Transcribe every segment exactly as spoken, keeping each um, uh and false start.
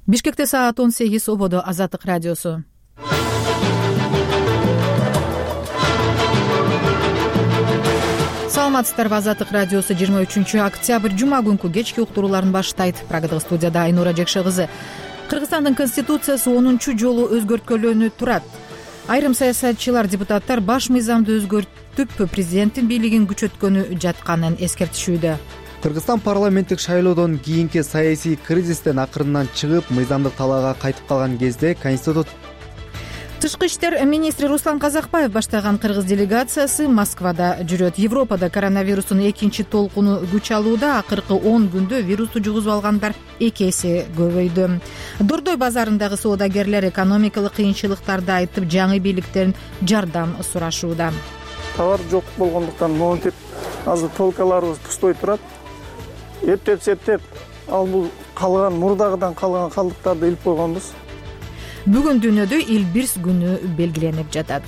Бишкекте саат он сегиз, ободо Азаттык радиосу. Саламатсыздарбы, Азаттык радиосу жыйырма үчүнчү октябрь жума күнкү кечки уктурууларын баштайт. Программада студияда Айнура Жекше кызы. Кыргызстандын конституциясы онунчу жолу өзгөрткөлөнүп турат. Айрым саясатчылар, депутаттар баш мыйзамды өзгөртүп, президенттин бийлигин күчөткөнү жатканын эскертишүүдө. Кыргызстан парламенттик шайлоодон кийинки саясий кризистен акырындан чыгып, мыйзамдык талаага кайтып калган кезде конститут Тышкы иштер министри Руслан Казакбаев баштаган кыргыз делегациясы Москвада жүрөт. Европада коронавирустун экинчи толкуну күч алууда. Акыркы он күндө вирусту жугузуп алгандар эки эсе көбөйдү. Дордой базарындагы соодагерлер экономикалык кыйынчылыктарды айтып, жаңы бийликтен жардам сурашууда. Товар жок болгондуктан монтип азыр полкаларыбыз пустой турат. Эптеп-септеп, ал бул калган мурдагыдан калган калдыктарды илип койгонбуз. Бүгүн дүйнөдө Элбирс күнү белгиленип жатат.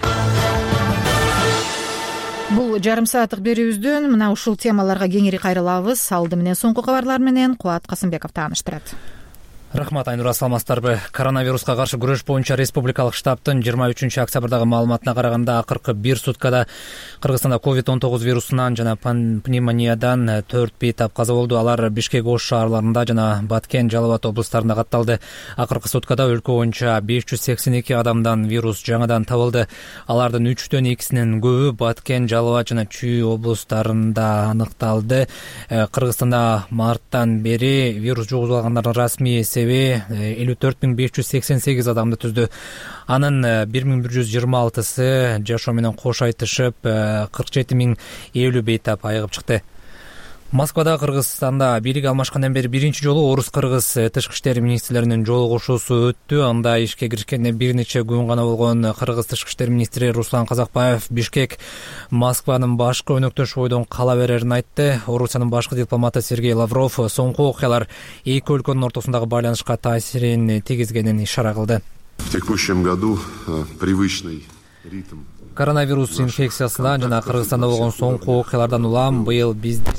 Бул жарым сааттык берүүбүздөн мына ушул темаларга кеңири кайрылабыз. Алды менен соңку кабарлар менен Кубат Касымбеков тааныштырат. Рахмат, Айнура, саламатсыздарбы. Коронавируска каршы күрөш боюнча республикалык штабтын жыйырма үчүнчү октябрдагы маалыматына караганда, акыркы бир суткада Кыргызстанда ковид он тогуз вирусунан жана пневмониядан төрт бейтап каза болду. Алар Бишкек, Ош шаарларында жана Баткен, Жалал Абад облустарында катталды. Акыркы суткада өлкө боюнча беш жүз сексен эки адамдан вирус жаңадан табылды. Алардын үчтөн экисинин көбү Баткен, Жалал Абад жана Чүй облустарында аныкталды. Кыргызстанда марттан бери вирус жугузуп алгандардын расмий элүү төрт миң беш жүз сексен сегиз адамды түздү. Анын бир миң бир жүз жыйырма алтысы жашоо менен кош айтышып, кырк жети миң элүү бейтап айыгып чыкты. Москвада Кыргызстанда бийлик алмашкандан бери биринчи жолу орус-кыргыз тышкы иштер министрлеринин жолугушуусу өттү. Анда ишке киришкенине бир нече күн гана болгон Кыргыз тышкы иштер министри Руслан Казакбаев Бишкек Москванын башкы өнөктөш бойдон кала берерин айтты. Орусиянын башкы дипломаты Сергей Лавров соңку окуялар эки өлкөнүн ортосундагы байланышка таасирин тийгизгенин ишара кылды. В текущем году привычный ритм Коронавирус инфекциясынан жана Кыргызстанда болгон соңку окуялардан улам быйыл биздин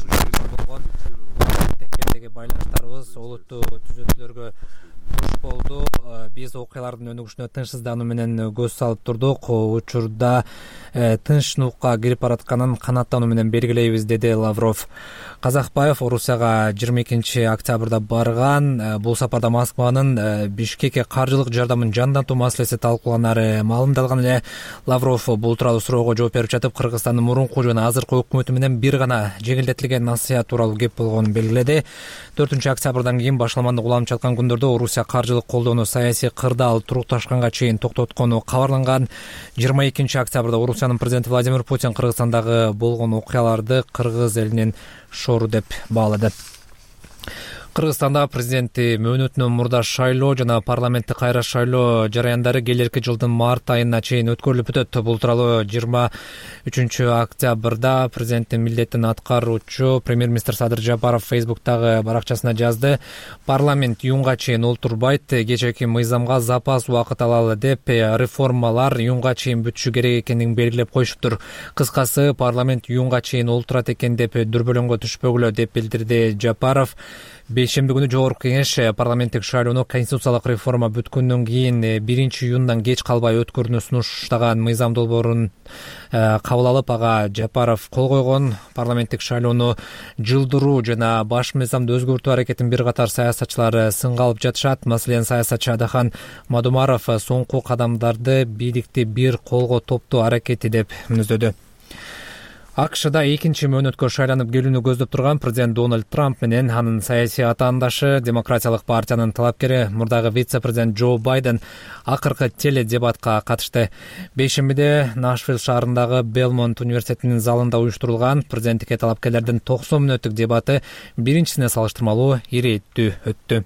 байланыштарыбыз олуттуу түзөтүүлөргө туш болду. Биз окуялардын өнүгүшүнө тынчсыздануу менен көз салып турдук. Учурда тынчсыздыкка кирип баратканын канааттануу менен белгилейбиз, деди Лавров. Казакбаев Орусияга жыйырма экинчи октябрда барган. Бул сапарда Москванын Бишкекке каржылык жардамын жандантуу маселеси талкууланары маалымдалган эле. Лавров бул тууралуу суроого жооп берип жатып, Кыргызстандын мурунку жана азыркы өкмөтү менен бир гана жеңилдетилген насыят тууралуу кеп болгонун белгиледи. төртүнчү октябрдан кийин башаламандык уланып жаткан күндөрдө Орусия каржылык колдоону саясий кырдаал турукташканга чейин токтоткону кабарланган. жыйырма экинчи октябрда Орусиянын президенти Владимир Путин Кыргызстандагы болгон окуяларды кыргыз элинин шору деп баалады. Кыргызстанда президенти мөөнөтүнөн мурда шайлоо жана парламентти кайра шайлоо жараяндары келерки жылдын март айына чейин өткөрүлүп өтөт. Бул тууралуу жыйырма үчүнчү октябрда президенттин милдетин аткаруучу премьер-министр Садыр Жапаров Фейсбуктагы баракчасына жазды. Парламент июнга чейин олтурбайт, кечээки мыйзамга запас убакыт алалы деп, реформалар июнга чейин бүтүшү керек экенин белгилеп коюшуптур. Кыскасы, парламент июнга чейин олтурат экен деп дүрбөлөңгө түшпөгүлө деп билдирди Жапаров. Бейшемби күнү жогорку кеңеш парламенттик шайлоону конституциялык реформа бүткөндөн кийин биринчи июндан кеч калбай өткөрүүнү сунуштаган мыйзам долбоорун кабыл алып, ага Жапаров кол койгон. Парламенттик шайлоону жылдыруу жана баш мыйзамды өзгөртүү аракетин бир катар саясатчылар сынга алып жатышат. Маселен, саясатчы Адахан Мадумаров соңку кадамдарды бийликти бир колго топтоо аракети деп мүнөздөдү. АКШда экинчи мөөнөткө шайланып келүүнү көздөп турган президент Дональд Трамп менен анын саясий атаандашы, Демократиялык партиянын талапкери, мурдагы вице-президент Джо Байден акыркы теледебатка катышты. Бейшембиде Нашвилл шаарындагы Белмонт университетинин залында уюштурулган президенттикке талапкерлердин токсон мүнөттүк дебаты биринчисине салыштырмалуу ирээттүү өттү.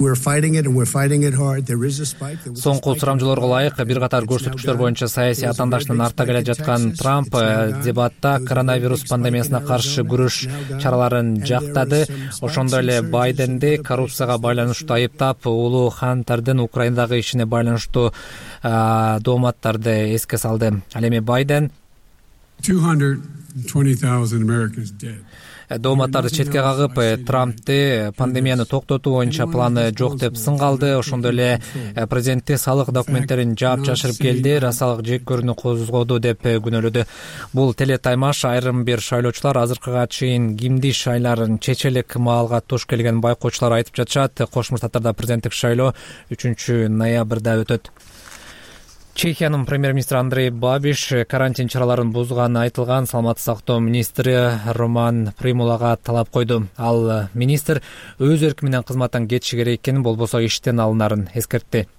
Соңку сурамжылоорго ылайык бир катар көрсөткүчтөр боюнча саясий атаандаштын артта келе жаткан Трамп дебатта коронавирус пандемиясына каршы күрөш чараларын жактады. Ошондой эле Байденди коррупцияга байланыштуу айыптап, улуу Хантардын Украинадагы ишине байланыштуу дооматтарды эске салды. Ал эми Байден дооматтарды четке кагып, Трампты пандемияны токтотуу боюнча планы жок деп сынгалды. Ошондой эле президентти салык документтерин жаап жашырып келди, расалык жеккөрүүнү козгоду деп күнөөлөдү. Бул телетаймаш айрым бир шайлоочулар азыркыга чейин кимди шайларын чечелик маалга туш келген байкоочулар айтып жатышат. Кошмо Штаттарда президенттик шайлоо үчүнчү ноябрда өтөт. Чехиянын премьер-министри Андрей Бабиш карантин чараларын бузганы айтылган саламаттык сактоо министри Роман Примулага талап койду. Ал министр өз эрки менен кызматтан кетиши керек экенин, болбосо иштен алынарын эскертти.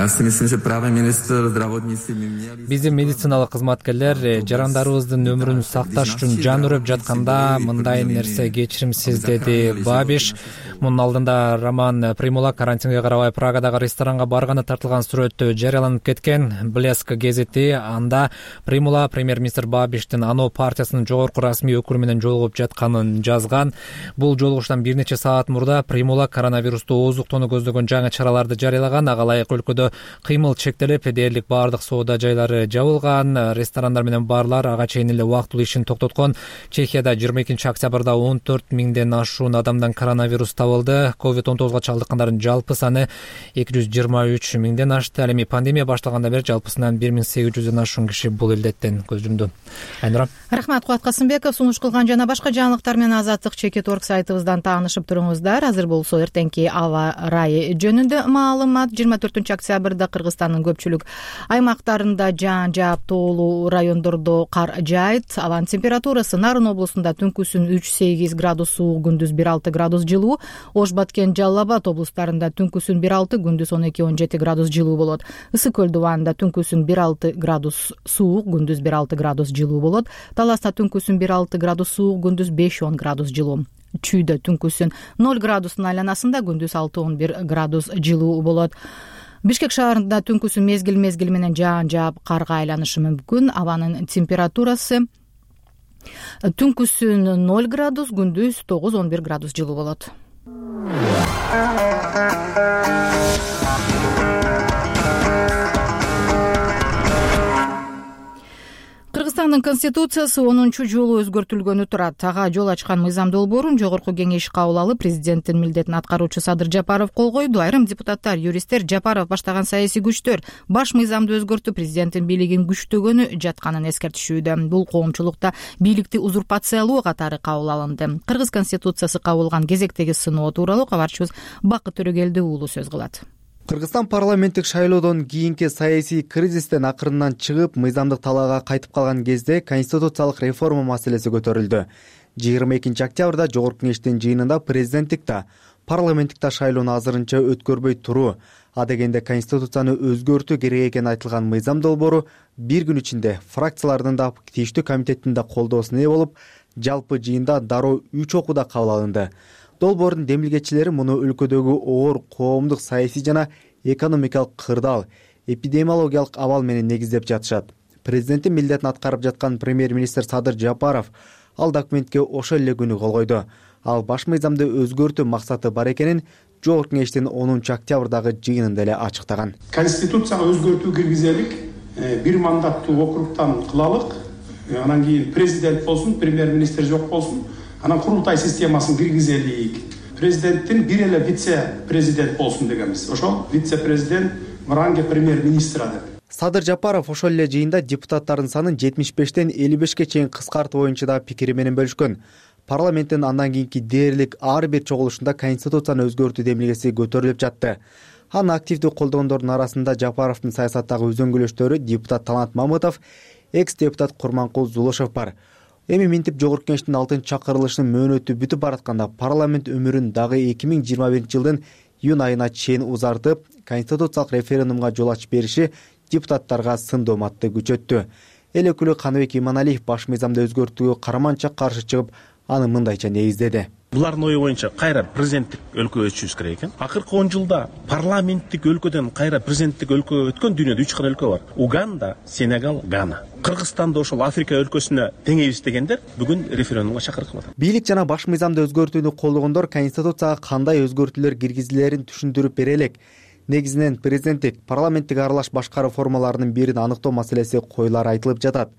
Биздин медициналык кызматкерлер жарандарыбыздын өмүрүн сакташ үчүн жан үрөп жатканда мындай нерсе кечиримсиз, деди Бабиш. Мунун алдында Роман Примула карантинге карабай Прагадагы ресторанга барганы тартылган сүрөт жарыяланып кеткен. Блеск гезити анда Примула премьер-министр Бабиштин ано партиясынын жогорку расмий өкүлү менен жолугуп жатканын жазган. Бул жолугуштан бир нече саат мурда Примула коронавирусту ооздуктоону көздөгөн жаңы чараларды жарыялаган. Ага ылайык өлкөдө кыймыл чектелип, дээрлик баардык соода жайлары жабылган, ресторандар менен барлар ага чейин эле убактылуу ишин токтоткон. Чехияда жыйырма экинчи октябрда он төрт миңден ашуун адамдан коронавирус табылды. ковид он тогузга чалдыккандардын жалпы саны эки жүз жыйырма үч миңден ашты. Ал эми пандемия башталгандан бери жалпысынан бир миң сегиз жүздөн ашуун киши бул илдеттен көз жумду. Айнура. Рахмат, Кубат Касымбеков. Сунуш кылган жана башка жаңылыктар менен Азаттык чекит орг сайтыбыздан таанышып туруңуздар. Азыр болсо эртеңки аба ырайы жөнүндө маалымат. жыйырма төртүнчү октябрда Кыргызстандын көпчүлүк аймактарында жаан жаап, тоолуу райондордо кар жаайт. Аванын температурасы Нарын облусунда түнкүсүн үч сегиз градус суук, күндүз бир алты градус жылуу. Ош, Баткен, Жалал Абад облустарында түнкүсүн бир алты, күндүз он эки он жети градус жылуу болот. Ысык көл дубанында түнкүсүн бир алты градус суук, күндүз бир алты градус жылуу болот. Таласта түнкүсүн бир алты градус суук, күндүз беш он градус жылуу. Чүйдө түнкүсүн ноль градустун айланасында, күндүз алты он бир градус жылуу болот. Бишкек шаарында түнкүсүн мезгил мезгил менен жаан жаап, карга айланышы мүмкүн. Абанын температурасы түнкүсүн ноль градус, күндүз тогуз он бир градус жылуу болот. Кыргызстандын конституциясы онунчу жолу өзгөртүлгөнү турат. Ага жол ачкан мыйзам долбоорун жогорку кеңеш кабыл алып, президенттин милдетин аткаруучу Садыр Жапаров кол койду. Айрым депутаттар, юристтер Жапаров баштаган саясий күчтөр баш мыйзамды өзгөртүп, президенттин бийлигин күчтөгөнү жатканын эскертишүүдө. Бул коомчулукта бийликти узурпациялоо катары кабыл алынды. Кыргыз конституциясы кабылган кезектеги сыноо тууралуу кабарчыбыз Бакыт Төрөгелди уулу сөз кылат. Кыргызстан парламенттик шайлоодон кийинки саясий кризистен акырындан чыгып, мыйзамдык талаага кайтып калган кезде конституциялык реформа маселеси көтөрүлдү. жыйырма экинчи октябрда жогорку кеңештин жыйынында президенттик да, парламенттик да шайлоону азырынча өткөрбөй туруу, адегенде конституцияны өзгөртүү керек экени айтылган мыйзам долбоору бир күн ичинде фракциялардын да, тийиштүү комитеттин да колдоосуна ээ болуп, жалпы жыйында дароо үч окууда кабыл алынды. Долбоордун демилгечилери муну өлкөдөгү оор коомдук, саясий жана экономикалык кырдаал, эпидемиологиялык абал менен негиздеп жатышат. Президенттин милдетин аткарып жаткан премьер-министр Садыр Жапаров ал документке ошол эле күнү кол койду. Ал баш мыйзамды өзгөртүү максаты бар экенин жогорку кеңештин онунчу октябрдагы жыйынында эле ачыктаган. Конституцияга өзгөртүү киргизелик, бир мандаттуу округтан кылалык, анан кийин президент болсун, премьер-министр жок болсун, анан курултай системасын киргизелик. Президенттин бир эле вице-президент болсун дегенбиз. Ошол вице-президент мыранге премьер-министра деп. Садыр Жапаров ошол эле жыйында депутаттардын санын жетимиш бештен элүү бешке чейин кыскартуу боюнча да пикири менен бөлүшкөн. Парламенттин андан кийинки дээрлик ар бир чогулушунда конституцияны өзгөртүү демилгеси көтөрүлүп жатты. Аны активдүү колдогондордун арасында Жапаровдун саясаттагы үзөңгүлөштөрү депутат Талант Мамытов, экс-депутат Курманкул Зулушев бар. Эми минтип жогорку кеңештин алтынчы чакырылышынын мөөнөтү бүтүп баратканда парламент өмүрүн дагы эки миң жыйырма биринчи жылдын июнь айына чейин узартып, конституциялык референдумга жол ачып бериши депутаттарга сын дооматты күчөттү. Эл өкүлү Каныбек Иманалиев баш мыйзамды өзгөртүүгө карманча каршы чыгып, аны мындайча негиздеди. Булардын ою боюнча кайра президенттик өлкөгө өтүшүбүз керек экен. Акыркы он жылда парламенттик өлкөдөн кайра президенттик өлкөгө өткөн дүйнөдө үч гана өлкө бар. Уганда, Сенегал, Гана. Кыргызстанда ошол Африка өлкөсүнө теңейбиз дегендер бүгүн референдумга чакырып атат. Бийлик жана баш мыйзамды өзгөртүүнү колдогондор конституцияга кандай өзгөртүүлөр киргизилерин түшүндүрүп бере элек. Негизинен президенттик, парламенттик аралаш башкаруу формаларынын бирин аныктоо маселеси коюлары айтылып жатат.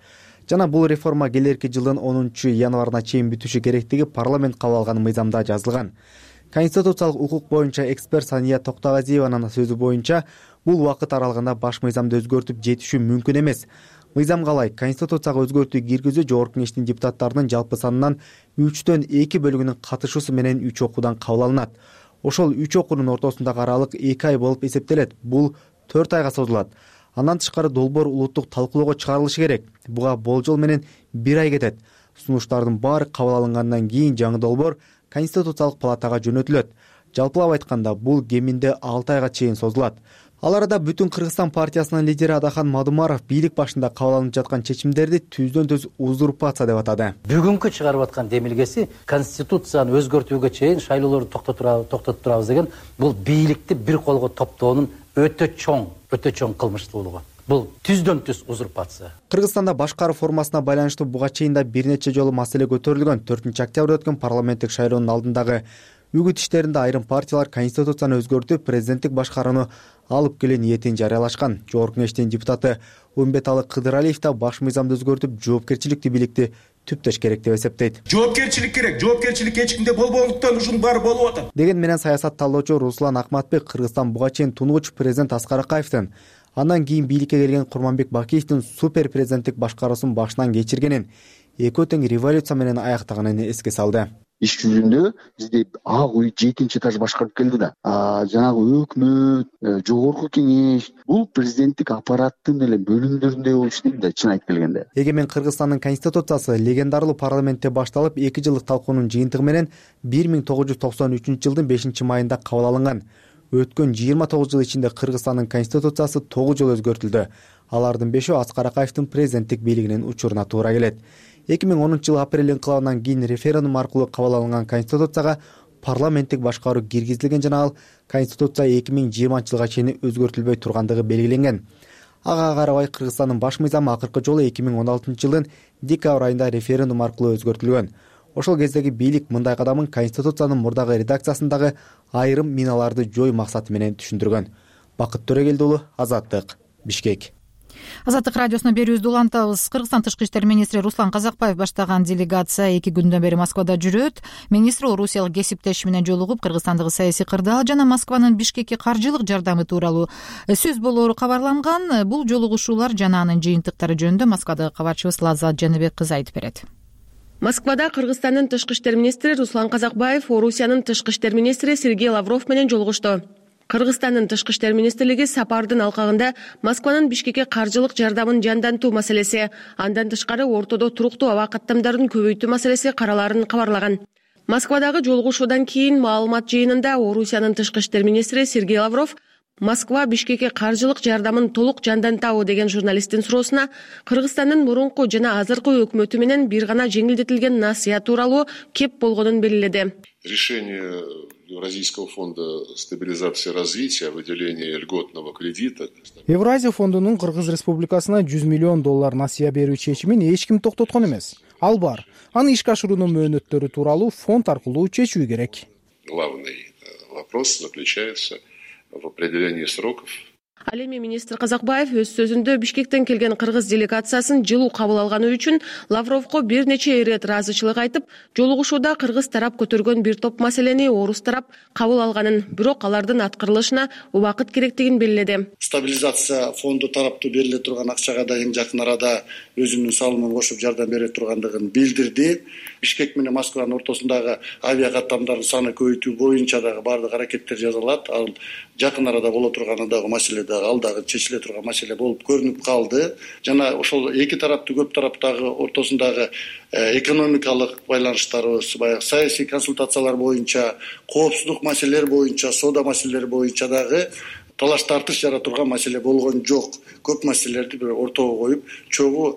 жана бул реформа келерки жылдын онунчу январына чейин бүтүшү керектиги парламент кабыл алган мыйзамда жазылган. Конституциялык укук боюнча эксперт Сания Токтогазиеванын сөзү боюнча бул убакыт аралыгында баш мыйзамды өзгөртүп жетишүү мүмкүн эмес. Мыйзамга ылайык Конституцияга өзгөртүү киргизүү Жогорку Кеңештин депутаттарынын жалпы санынан үчтөн эки бөлүгүнүн катышуусу менен үч окуудан кабыл алынат. Ошол үч окуунун ортосундагы аралык эки ай болуп эсептелет. Бул төрт айга созулат. Андан тышкары долбоор улуттук талкуулоого чыгарылышы керек. Буга болжол менен бир ай кетет. Сунуштардын баары кабыл алынгандан кийин жаңы долбоор Конституциялык палатага жөнөтүлөт. Жалпылап айтканда бул кеминде алты айга чейин созулат. Ал арада Бүтүн Кыргызстан партиясынын лидери Адахан Мадумаров бийлик башында кабыл алынып жаткан чечимдерди түздөн түз узурпация деп атады. Бүгүнкү чыгарып аткан демилгеси Конституцияны өзгөртүүгө чейин шайлоолорду токтотуп турабыз деген бул бийликти бир колго топтоонун өтө чоң, өтө чоң кылмыштуулугу. Бул түздөн түз узурпация. Кыргызстанда башкаруу формасына байланыштуу буга чейин да бир нече жолу маселе көтөрүлгөн. төртүнчү октябрда өткөн парламенттик шайлоонун алдындагы үгүт иштеринде айрым партиялар Конституцияны өзгөртүп, президенттик башкарууну алып келүү ниетин жарыялашкан. Жогорку Кеңештин депутаты Умбеталы Кыдыралиев да баш мыйзамды өзгөртүп, жоопкерчиликтүү бийликти түптөш керек деп эсептейт. Жоопкерчилик керек, жоопкерчилик эч кимде болбогондуктан ушунун баары болуп атат. Деген менен саясат талдоочу Руслан Акматбек Кыргызстан буга чейин тунугуч президент Аскар Акаевдин, андан кийин бийликке келген Курманбек Бакиевдин супер президенттик башкаруусун башынан кечиргенин, экөө тең революция менен аяктаганын эске салды. Иш жүзүндө бизде ак үй жетинчи этаж башкарып келди да. Жанагы өкмөт, Жогорку Кеңеш бул президенттик аппараттын эле бөлүмдөрүндөй болуп иштейт да, чын айтып келгенде. Эгемен Кыргызстандын конституциясы легендарлуу парламентте башталып, эки жылдык талкуунун жыйынтыгы менен бир миң тогуз жүз токсон үчүнчү жылдын бешинчи майында кабыл алынган. Өткөн жыйырма тогуз жыл ичинде Кыргызстандын конституциясы тогуз жолу өзгөртүлдү. Алардын бешөө Аскар Акаевдин президенттик бийлигинин учуруна туура келет. эки миң онунчу жылы апрель инкылабынан кийин референдум аркылуу кабыл алынган конституцияга парламенттик башкаруу киргизилген жана ал конституция эки миң жыйырманчы жылга чейин өзгөртүлбөй тургандыгы белгиленген. Ага карабай Кыргызстандын баш мыйзамы акыркы жолу эки миң он алтынчы жылдын декабрь айында референдум аркылуу өзгөртүлгөн. Ошол кездеги бийлик мындай кадамын конституциянын мурдагы редакциясындагы айрым миналарды жой максаты менен түшүндүргөн. Бакыт Төрөгелди уулу, Азаттык, Бишкек. Азаттык радиосуна берүүбүздү улантабыз. Кыргызстан тышкы иштер министри Руслан Казакбаев баштаган делегация эки күндөн бери Москвада жүрөт. Министр орусиялык кесиптеши менен жолугуп, Кыргызстандагы саясий кырдаал жана Москванын Бишкекке каржылык жардамы тууралуу сөз болоору кабарланган. Бул жолугушуулар жана анын жыйынтыктары жөнүндө Москвадагы кабарчыбыз Лаззат Жаныбек кызы айтып берет. Москвада Кыргызстандын тышкы иштер министри Руслан Казакбаев Орусиянын тышкы иштер министри Сергей Лавров менен жолугушту. Кыргызстандын тышкы иштер министрлиги сапардын алкагында Москванын Бишкекке каржылык жардамын жандантуу маселеси, андан тышкары ортодо туруктуу аба каттамдарын көбөйтүү маселеси караларын кабарлаган. Москвадагы жолугушуудан кийин маалымат жыйынында Орусиянын тышкы иштер министри Сергей Лавров Москва Бишкекке каржылык жардамын толук жандантабы деген журналисттин суроосуна Кыргызстандын мурунку жана азыркы өкмөтү менен бир гана жеңилдетилген насыя тууралуу кеп болгонун белгиледи. Решение Евразийского фонда стабилизации и развития о выделении льготного кредита. Евразия фондунун Кыргыз Республикасына жүз миллион доллар насыя берүү чечимин эч ким токтоткон эмес. Ал бар. Аны ишке ашыруунун мөөнөттөрү тууралуу фонд аркылуу чечүү керек. Главный вопрос заключается в определении сроков. Ал эми министр Казакбаев өз сөзүндө Бишкектен келген кыргыз делегациясын жылуу кабыл алганы үчүн Лавровго бир нече ирет ыраазычылык айтып, жолугушууда кыргыз тарап көтөргөн бир топ маселени орус тарап кабыл алганын, бирок алардын аткарылышына убакыт керектигин белгиледи. Стабилизация фонду тараптуу бериле турган акчага да эң жакын арада өзүнүн салымын кошуп жардам бере тургандыгын билдирди. Бишкек менен Москванын ортосундагы авиа каттамдардын саны көбөйтүү боюнча дагы бардык аракеттер жасалат. Ал жакын арада боло турганы дагы маселе ал дагы чечиле турган маселе болуп көрүнүп калды. Жана ошол эки тараптуу көп тараптагы ортосундагы экономикалык байланыштарыбыз, баягы саясий консультациялар боюнча, коопсуздук маселелер боюнча, соода маселелери боюнча дагы талаш тартыш жара турган маселе болгон жок. Көп маселелерди бир ортого коюп, чогуу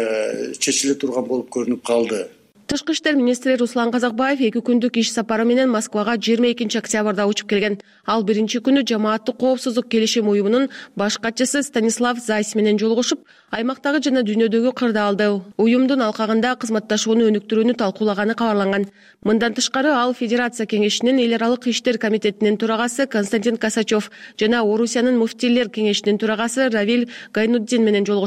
чечиле турган болуп көрүнүп калды. Тышкы иштер министри Руслан Казакбаев эки күндүк иш сапары менен Москвага жыйырма экинчи октябрда учуп келген. Ал биринчи күнү жамааттык коопсуздук келишим уюмунун баш катчысы Станислав Зайс менен жолугушуп, аймактагы жана дүйнөдөгү кырдаалды, уюмдун алкагында кызматташууну өнүктүрүүнү талкуулаганы кабарланган. Мындан тышкары ал Федерация кеңешинин эл аралык иштер комитетинин төрагасы Константин Косачев жана Орусиянын муфтийлер кеңешинин төрагасы Равиль Гайнуддин менен жолугушту.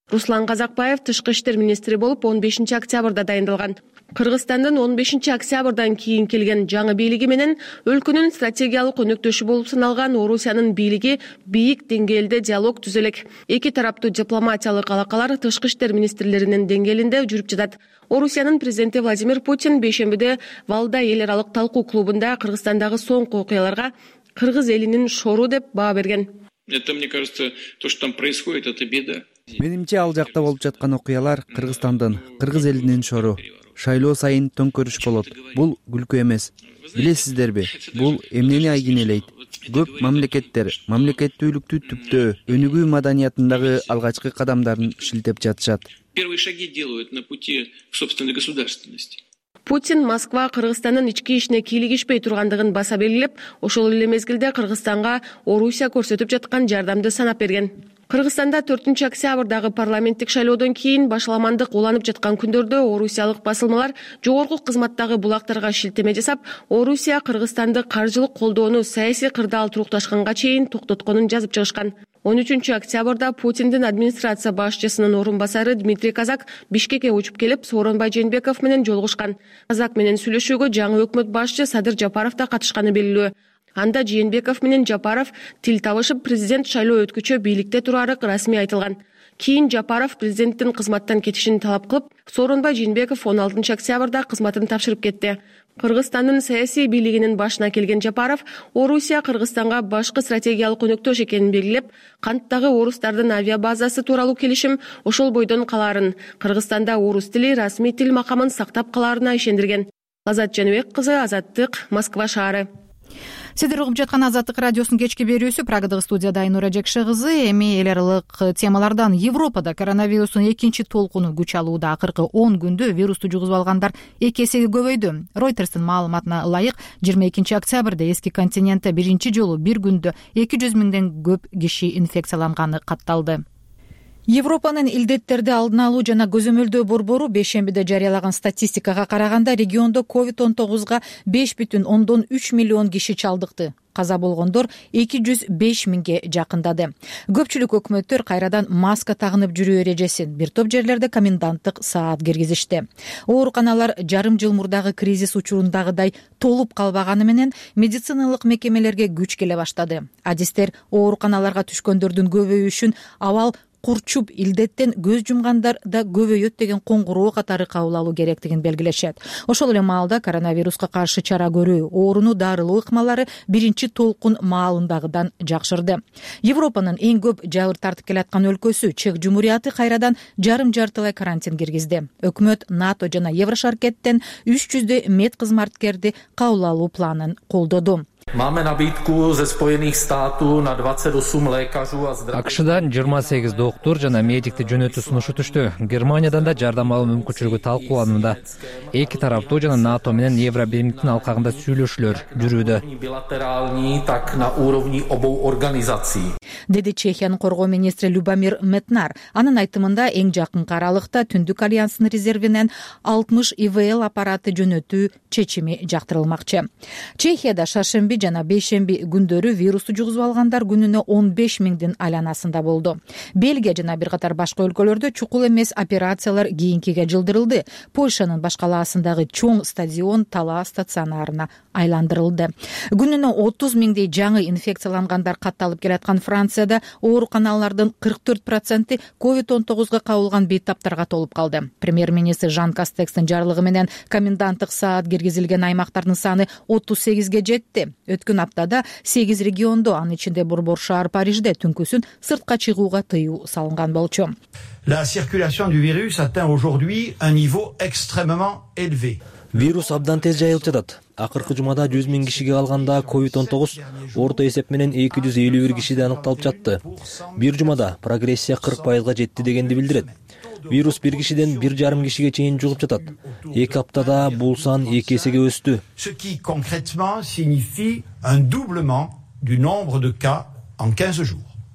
Руслан Казакбаев тышкы иштер министри болуп он бешинчи октябрда дайындалган. Кыргызстандын он бешинчи октябрдан кийин келген жаңы бийлиги менен өлкөнүн стратегиялык өнөктөшү болуп саналган Орусиянын бийлиги бийик деңгээлде диалог түзө элек. Эки тараптуу дипломатиялык алакалар тышкы иштер министрлеринин деңгээлинде жүрүп жатат. Орусиянын президенти Владимир Путин бейшембиде Валда эл аралык талкуу клубунда Кыргызстандагы соңку окуяларга кыргыз элинин шору деп баа берген. Это, мне кажется, то, что там происходит, это беда. Менимче ал жакта болуп жаткан окуялар Кыргызстандын, кыргыз элинин шору. Шайлоо сайын төңкөрүш болот. Бул күлкү эмес. Билесиздерби, бул эмнени айгинелейт? Көп мамлекеттер мамлекеттүүлүктү түптөө, өнүгүү маданиятындагы алгачкы кадамдарын шилтеп жатышат. Первые шаги делают на пути к собственной государственности. Путин Москва Кыргызстандын ички ишине кийлигишпей тургандыгын баса белгилеп, ошол эле мезгилде Кыргызстанга Орусия көрсөтүп жаткан жардамды санап берген. Кыргызстанда төртүнчү октябрдагы парламенттик шайлоодон кийин башаламандык уланып жаткан күндөрдө орусиялык басылмалар жогорку кызматтагы булактарга шилтеме жасап, Орусия Кыргызстанды каржылык колдоону саясий кырдаал турукташканга чейин токтотконун жазып чыгышкан. он үчүнчү октябрда Путиндин администрация башчысынын орун басары Дмитрий Казак Бишкекке учуп келип, Сооронбай Жээнбеков менен жолугушкан. Казак менен сүйлөшүүгө жаңы өкмөт башчы Садыр Жапаров да катышканы белгилүү. Анда Жээнбеков менен Жапаров тил табышып, президент шайлоо өткүчө бийликте турары расмий айтылган. Кийин Жапаров президенттин кызматтан кетишин талап кылып, Сооронбай Жээнбеков он алтынчы октябрда кызматын тапшырып кетти. Кыргызстандын саясий бийлигинин башына келген Жапаров Орусия Кыргызстанга башкы стратегиялык өнөктөш экенин белгилеп, канттагы орустардын авиабазасы тууралуу келишим ошол бойдон калаарын, Кыргызстанда орус тили расмий тил макамын сактап калаарына ишендирген. Азат Жаныбек кызы, Азаттык, Москва шаары. Сиздер угуп жаткан Азаттык радиосунун кечки берүүсү. Прагадагы студияда Айнура Жекше кызы. Эми эл аралык темалардан Европада коронавирустун экинчи толкуну күч алууда. Акыркы он күндө вирусту жугузуп алгандар эки эсеге көбөйдү. Ройтерстин маалыматына ылайык жыйырма экинчи октябрда эски континентте биринчи жолу бир күндө эки жүз миңден көп киши инфекцияланганы катталды. Европанын илдеттерди алдын алуу жана көзөмөлдөө борбору бейшембиде жарыялаган статистикага караганда региондо ковид он тогузга беш бүтүн ондон үч миллион киши чалдыкты. Каза болгондор эки жүз беш миңге жакындады. Көпчүлүк өкмөттөр кайрадан маска тагынып жүрүү эрежесин, бир топ жерлерде коменданттык саат киргизишти. Ооруканалар жарым жыл мурдагы кризис учурундагыдай толуп калбаганы менен медициналык мекемелерге күч келе баштады. Адистер ооруканаларга түшкөндөрдүн көбөйүшүн абал курчуп илдеттен көз жумгандар да көбөйөт деген коңгуроо катары кабыл алуу керектигин белгилешет. Ошол эле маалда коронавируска каршы чара көрүү, ооруну дарылоо ыкмалары биринчи толкун маалындагыдан жакшырды. Европанын эң көп жабыр тартып келаткан өлкөсү Чех Жумурияты кайрадан жарым жартылай карантин киргизди. Өкмөт НАТО жана Еврошаркеттен үч жүздөй мед кызматкерди кабыл алуу планын колдоду. Máme nabídku ze Spojených států na двадцать восемь lékařů a zdravotníků. акшдан жыйырма сегиз доктор жана медикти жөнөтүү сунушу түштү. Германиядан да жардам алуу мүмкүнчүлүгү талкууланууда. Эки тараптуу жана НАТО менен Евробиримдин алкагында сүйлөшүүлөр жүрүүдө. Bilaterální tak na úrovni obou organizací. Деди Чехиянын коргоо министри Любомир Метнар. Анын айтымында эң жакынкы аралыкта Түндүк альянстын резервинен алтымыш И В Л аппараты жөнөтүү чечими жактырылмакчы. Чехияда шаршемби жана бейшемби күндөрү вирусту жугузуп алгандар күнүнө он беш миңдин айланасында болду. Бельгия жана бир катар башка өлкөлөрдө чукул эмес операциялар кийинкиге жылдырылды. Польшанын баш калаасындагы чоң стадион талаа стационарына айландырылды. Күнүнө отуз миңдей жаңы инфекциялангандар катталып келаткан Францияда ооруканалардын кырк төрт проценти ковид он тогузга кабылган бейтаптарга толуп калды. Премьер-министр Жан Кастекстин жарлыгы менен коменданттык саат киргизилген аймактардын саны отуз сегизге жетти. Өткөн аптада сегиз региондо, анын ичинде борбор шаар Парижде түнкүсүн сыртка чыгууга тыюу салынган болчу. La circulation du virus atteint aujourd'hui un niveau extrêmement élevé. Вирус абдан тез жайылып жатат. Акыркы жумада жүз миң кишиге калганда ковид он тогуз орто эсеп менен эки жүз элүү бир кишиде аныкталып жатты. Бир жумада прогрессия кырк пайызга жетти дегенди билдирет. Вирус бир кишиден бир жарым кишиге чейин жугуп жатат. Эки аптада бул сан эки эсеге өстү. Ce qui concrètement signifie un doublement du nombre de cas en quinze jours.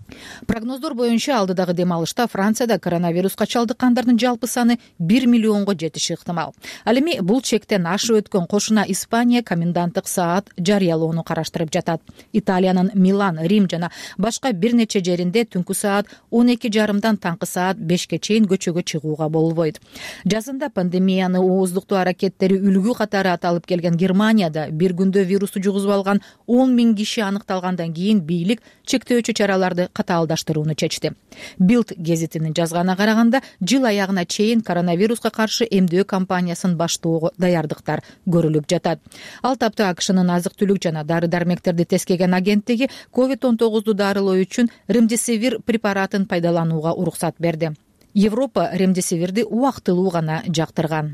Прогноздор боюнча алдыдагы дем алышта Францияда коронавируска чалдыккандардын жалпы саны бир миллионго жетиши ыктымал. Ал эми бул чектен ашып өткөн кошуна Испания коменданттык саат жарыялоону караштырып жатат. Италиянын Милан, Рим жана башка бир нече жеринде түнкү саат он эки жарымдан таңкы саат бешке чейин көчөгө чыгууга болбойт. Жазында пандемияны ооздуктоо аракеттери үлгү катары аталып келген Германияда бир күндө вирусту жугузуп алган он миң киши аныкталгандан кийин бийлик чектөөчү чараларды катаалдаштырууну чечти. Билд гезитинин жазганына караганда, жыл аягына чейин коронавируска каршы эмдөө кампаниясын баштоого даярдыктар көрүлүп жатат. Ал тапта АКШнын азык-түлүк жана дары-дармектерди тескеген агенттиги ковид он тогузду дарылоо үчүн ремдесивир препаратын пайдаланууга уруксат берди. Европа ремдесивирди убактылуу гана жактырган.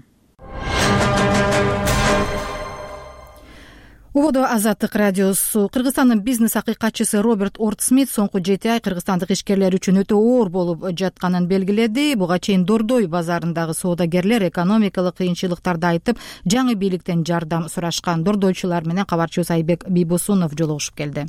Убодо Азаттык радиосу. Кыргызстандын бизнес акыйкатчысы Роберт Ортсмит соңку жети ай кыргызстандык ишкерлер үчүн өтө оор болуп жатканын белгиледи. Буга чейин Дордой базарындагы соодагерлер экономикалык кыйынчылыктарды айтып, жаңы бийликтен жардам сурашкан. Дордойчулар менен кабарчыбыз Айбек Бийбосунов жолугушуп келди.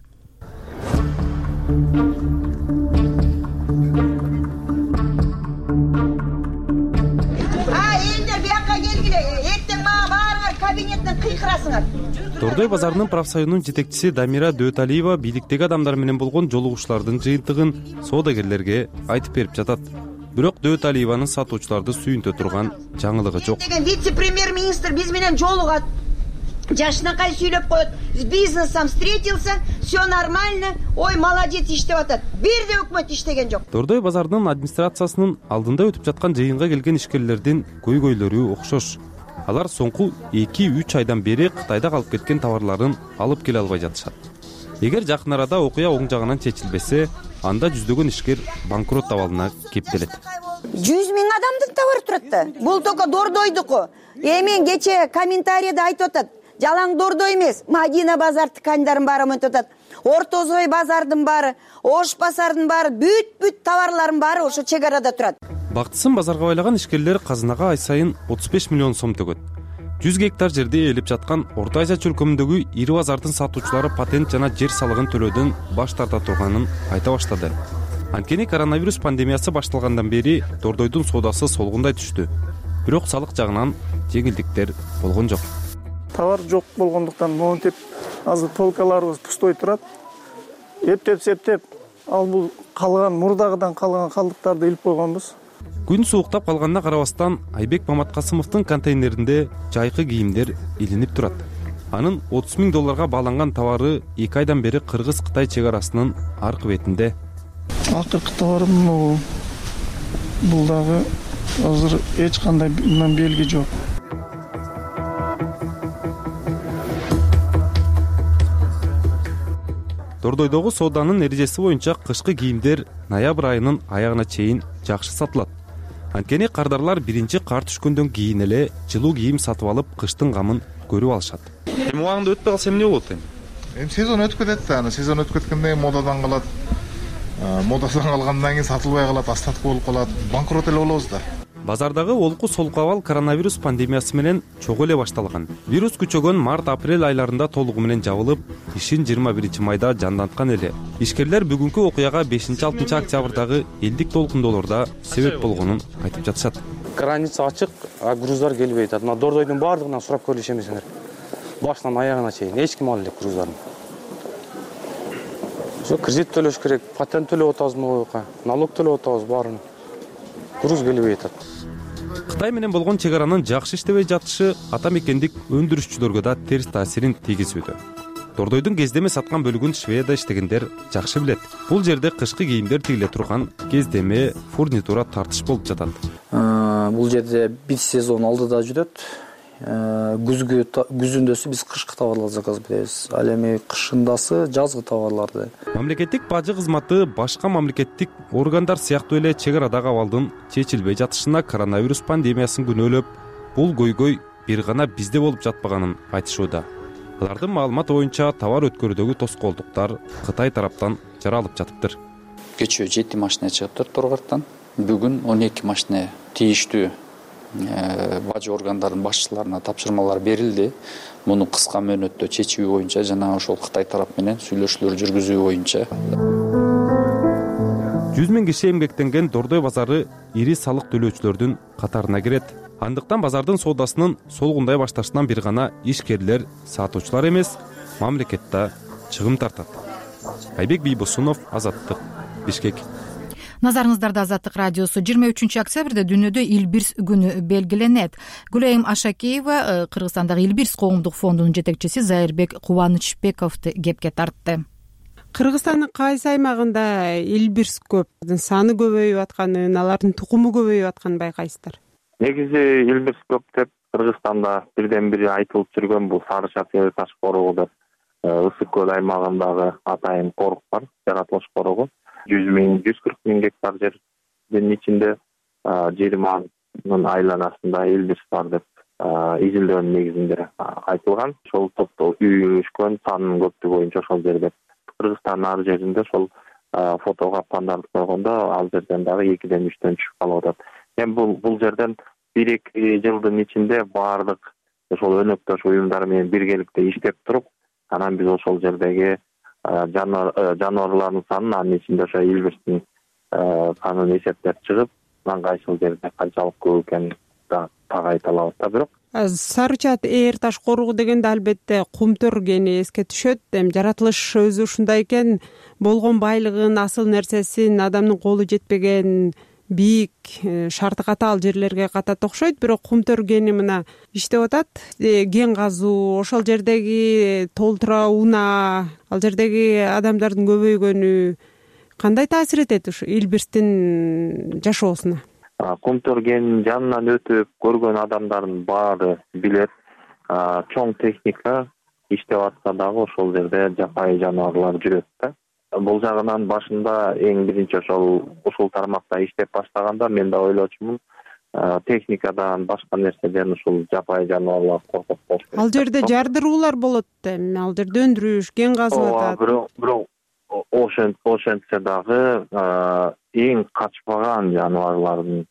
Кабинеттен кыйкырасыңар. Дордой базарынын профсоюзунун жетекчиси Дамира Дөталиева бийликтеги адамдар менен болгон жолугушуулардын жыйынтыгын соодагерлерге айтып берип жатат. Бирок Дөталиеванын сатуучуларды сүйүнтө турган жаңылыгы жок. Вице-премьер-министр биз менен жолугат. Жашынакай сүйлөп коет. С бизнесом встретился, все нормально. Ой, молодец иштеп атат. Бир да өкмөт иштеген жок. Дордой базарынын администрациясынын алдында өтүп жаткан жыйынга келген ишкерлердин көйгөйлөрү окшош. Алар соңку эки үч айдан бери Кытайда калып кеткен товарларын алып келе албай жатышат. Эгер жакын арада окуя оң жагынан чечилбесе, анда жүздөгөн ишкер банкрот абалына кептелет. жүз миң адамдын товары турат да. Бул только Дордойдуку. Эмен кече комментарийде айтып атат. Жалаң Дордой эмес, Мадина базар ткандарын баары мынтип атат. Ортозой базардын баары, Ош базардын баары, бүт-бүт товарлардын баары ошо чек арада турат. Бактысын базарга байлаган ишкерлер казынага ай сайын отуз беш миллион сом төгөт. жүз гектар жерде ээлеп жаткан Орто Азия чөлкөмүндөгү ири базардын сатуучулары патент жана жер салыгын төлөөдөн баш тарта турганын айта баштады. Анткени коронавирус пандемиясы башталгандан бери Дордойдун соодасы солгундай түштү. Бирок салык жагынан жеңилдиктер болгон жок. Товар жок болгондуктан монтип азыр полкаларыбыз пустой турат. Эптеп-септеп ал бул калган мурдагыдан калган калдыктарды илип койгонбуз. Күн сууктап калганына карабастан Айбек Маматкасымовдун контейнеринде жайкы кийимдер илинип турат. Анын отуз миң долларга бааланган товары эки айдан бери Кыргыз-Кытай чек арасынын аркы бетинде. Акыркы товарым бул дагы азыр эч кандай белги жок. Дордойдогу сооданын эрежеси боюнча кышкы кийимдер ноябрь айынын аягына чейин жакшы сатылат. Анткени кардарлар биринчи кар түшкөндөн кийин эле жылуу кийим сатып алып, кыштын камын көрүп алышат. Эми убагында өтпөй калса эмне болот эми? Эми сезон өтүп кетет да, аны сезон өтүп кеткенде модадан калат. Модадан калгандан кийин сатылбай калат, остаток болуп калат. Банкрот эле болобуз да. Базардагы олку солку абал коронавирус пандемиясы менен чогуу эле башталган. Вирус күчөгөн март-апрель айларында толугу менен жабылып, ишин жыйырма биринчи майда жанданткан эле. Ишкерлер бүгүнкү окуяга бешинчи-алтынчы октябрдагы элдик толкундоолордо себеп болгонун айтып жатышат. Граница ачык, а груздар келбейт. Мына Дордойдун баардыгынан сурап көрүш эмесиңер. Башынан аягына чейин эч ким ала элек груздарын. Ошо кредит төлөш керек, патент төлөп атабызбы буга, налог төлөп атабыз баарын. Груз келбей атат. Кытай менен болгон чек аранын жакшы иштебей жатышы ата мекендик өндүрүшчүлөргө да терс таасирин тийгизүүдө. Дордойдун кездеме саткан бөлүгүн Шведияда иштегендер жакшы билет. Бул жерде кышкы кийимдер тигиле турган кездеме, фурнитура тартыш болуп жатат. Бул жерде бир сезон алдыда жүрөт. Күзгү күзүндөсү биз кышкы товарларды заказ беребиз. Ал эми кышындасы жазгы товарларды. Мамлекеттик бажы кызматы башка мамлекеттик органдар сыяктуу эле чек арадагы абалдын чечилбей жатышына коронавирус пандемиясын күнөөлөп, бул көйгөй бир гана бизде болуп жатпаганын айтышууда. Алардын маалыматы боюнча товар өткөрүүдөгү тоскоолдуктар Кытай тараптан жаралып жатыптыр. Кечээ жети машина чыгыптыр Торгорттон. Бүгүн он эки машина тийиштүү бажы органдарынын башчыларына тапшырмалар берилди. Муну кыска мөөнөттө чечүү боюнча жана ошол Кытай тарап менен сүйлөшүүлөр жүргүзүү боюнча. жүз миң киши эмгектенген Дордой базары ири салык төлөөчүлөрдүн катарына кирет. Андыктан базардын соодасынын солгундай башташынан бир гана ишкерлер, сатуучулар эмес, мамлекет да чыгым тартат. Айбек Бийбосунов, Азаттык, Бишкек. Назарыңыздарда Азаттык радиосу. жыйырма үчүнчү октябрда дүйнөдө Илбирс күнү белгиленет. Гүлайым Ашакеева Кыргызстандагы Илбирс коомдук фондунун жетекчиси Зайырбек Кубанычбековду кепке тартты. Кыргызстандын кайсы аймагында Илбирс көп, саны көбөйүп атканын, алардын тукуму көбөйүп атканын байкайсыздар? Негизи Илбирс көп деп Кыргызстанда бирден бири айтылып жүргөн бул Сары Шахер таш корогу деп Ысык көл аймагындагы атайын корuk бар, жаратылыш корогу. жүз миң, жүз кырк миң гектар жердин ичинде жыйырманын айланасында Илбирс бар деп изилдөөнүн негизинде айтылган. Ошол топто үй өскөн санынын көптүгү боюнча ошол жерде. Кыргызстандын ар жеринде ошол фотого пандарды койгондо ал жерден дагы экиден үчтөн түшүп калып атат. Эми бул бул жерден бир эки жылдын ичинде баардык ошол өнөктөш уюмдар менен биргеликте иштеп туруп, анан биз ошол жердеги жаныбарлардын санын, анын ичинде ошо Илбирстин санын эсептеп чыгып, анан кайсыл жерде канчалык көп экенин так айта алабыз да. Бирок Сарычат ээр таш коругу дегенде албетте кумтөр кени эске түшөт. Эми жаратылыш өзү ушундай экен, болгон байлыгын, асыл нерсесин, адамдын колу жетпеген бийик, шарты катаал жерлерге катат окшойт. Бирок кумтөр кени мына иштеп атат. Кен казуу, ошол жердеги толтура унаа, ал жердеги адамдардын көбөйгөнү кандай таасир этет ушу Илбирстин жашоосуна? Кумтөр кенинин жанынан өтүп көргөн адамдардын баары билет. Чоң техника иштеп атса дагы ошол жерде жапайы жаныбарлар жүрөт да. Бул жагынан башында эң биринчи ошол ушул тармакта иштеп баштаганда мен да ойлочумун, техникадан, башка нерседен ушул жапайы жаныбарлар коркуп калыш. Ал жерде жардыруулар болот эми, ал жерде өндүрүш, кен казылып атат. Бирок бирок ошентсе дагы эң качпаган жаныбарлардын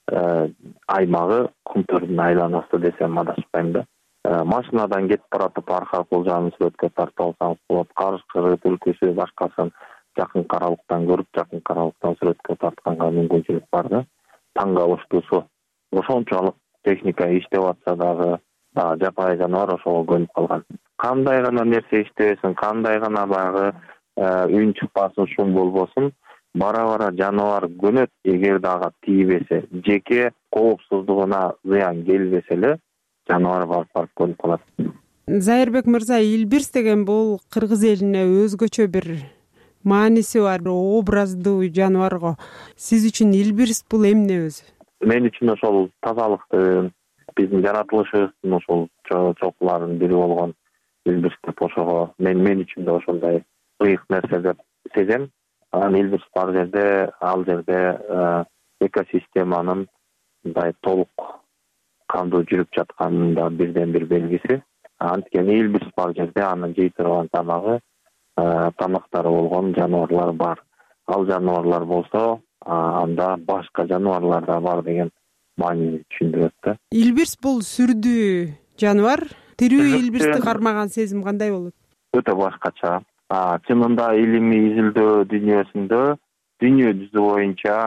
аймагы Кумтөрдүн айланасы десем адашпайм да. Машинадан кетип баратып арка кулжанын сүрөткө тартып алсаңыз болот. Карышкыры, түлкүсү, башкасын жакын каралыктан көрүп, жакын каралыктан сүрөткө тартканга мүмкүнчүлүк бар да. Таң калыштуусу ошончолук техника иштеп атса дагы жапайы жаныбар ошого көнүп калган. Кандай гана нерсе иштебесин, кандай гана баягы үн чыкпасын, шум болбосун, бара-бара жаныбар көнөт. Эгер дагы тийбесе, жеке коопсуздугуна зыян келбесе эле жаныбар барып барып көнүп калат. Зайырбек мырза, Илбирс деген бул кыргыз элине өзгөчө бир мааниси бар, образдуу жаныбарго. Сиз үчүн Илбирс бул эмне өзү? Мен үчүн ошол тазалыктын, биздин жаратылышыбыздын ошол чокуларынын бири болгон Илбирс деп ошого мен мен үчүн да ошондой ыйык нерсе деп сезем. Анан Илбирс бар жерде, ал жерде экосистеманын мындай толук кандуу жүрүп жатканын да бирден бир белгиси. Анткени Илбирс бар жерде анын жей турган тамагы, тамактары болгон жаныбарлар бар. Ал жаныбарлар болсо, анда башка жаныбарлар да бар деген маанини түшүндүрөт да. Илбирс бул сүрдүү жаныбар. Тирүү Илбирсти кармаган сезим кандай болот? Өтө башкача. Чынында илимий изилдөө дүйнөсүндө дүйнө жүзү боюнча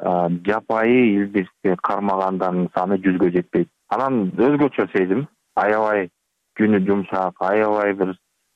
жапайы Илбирсти кармагандардын саны жүзгө жетпейт. Анан өзгөчө сезим, аябай күнү жумшак, аябай бир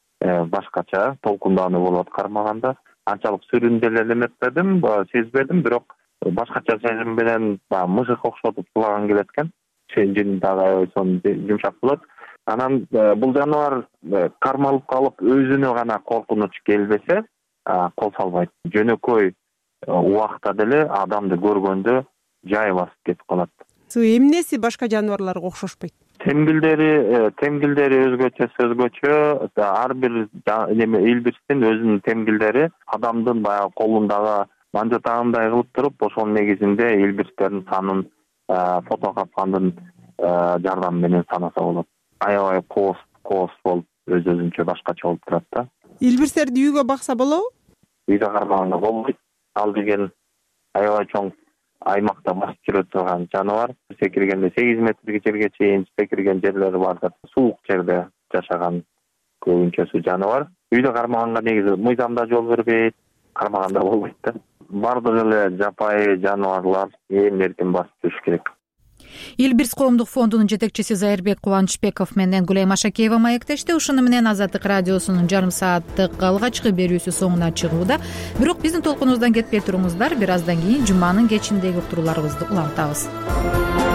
башкача толкундануу болот кармаганда. Анчалык сүрүндүрө эметпедим, сезбедим, бирок башкача сезим менен мышык окшотуп сулаган келет экен. Жени дагы аябай сонун жумшак болот. Анан бул жаныбар кармалып калып өзүнө гана коркунуч келбесе, кол салбайт. Жөнөкөй убакта деле адамды көргөндө жай басып кетип калат. Эмнеси башка жаныбарларга окшошпойт? Темгилдери, темгилдери өзгөчө, өзгөчө. Ар бир эме Илбирстин өзүнүн темгилдери адамдын баягы колундагы манжатагындай кылып туруп, ошонун негизинде Илбирстердин санын фото капкандын жардамы менен санаса болот. Аябай коос, коос болуп, өз өзүнчө башкача болуп турат да. Илбирстерди үйгө бакса болобу? Үйдө кармаганда болбойт. Ал деген аябай чоң аймакта басып жүрө турган жаныбар. Секиргенде сегиз метрге жерге чейин секирген жерлери бар да. Суук жерде жашаган көбүнчөсү жаныбар. Үйдө кармаганга негизи мыйзам да жол бербейт, кармаганда болбойт да. баардык эле жапайы жаныбарлар ээн эркин басып жүрүш керек. Илбирс коомдук фондунун жетекчиси Зайырбек Кубанычбеков менен Гүлайым Ашакеева маектешти. Ушуну менен Азаттык радиосунун жарым сааттык алгачкы берүүсү соңуна чыгууда. Бирок биздин толкунубуздан кетпей туруңуздар. Бир аздан кийин жуманын кечиндеги уктурууларыбызды улантабыз.